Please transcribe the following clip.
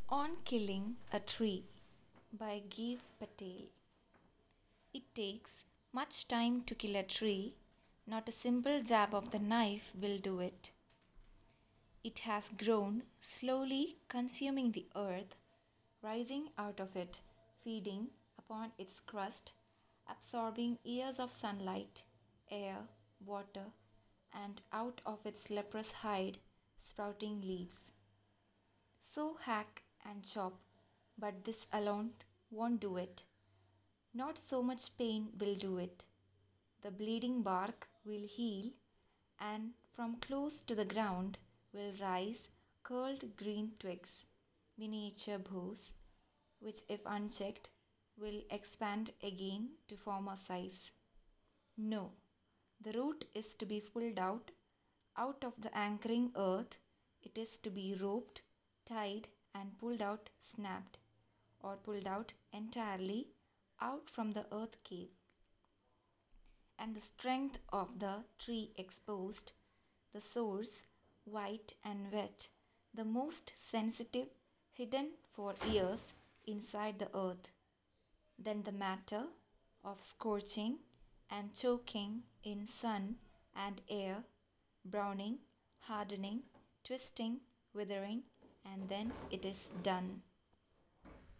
On Killing a Tree by Giv Patel. It takes much time to kill a tree, not a simple jab of the knife will do it. It has grown, slowly consuming the earth, rising out of it, feeding upon its crust, absorbing years of sunlight, air, water, and out of its leprous hide, sprouting leaves. So hack and chop, but this alone won't do it. Not so much pain will do it. The bleeding bark will heal, and from close to the ground will rise curled green twigs, miniature boughs, which, if unchecked, will expand again to former size. No, the root is to be pulled out of the anchoring earth. It is to be roped, tied, and pulled out, snapped, or pulled out entirely out from the earth cave. And the strength of the tree exposed, the source, white and wet, the most sensitive, hidden for years inside the earth. Then the matter of scorching and choking in sun and air, browning, hardening, twisting, withering, and then it is done.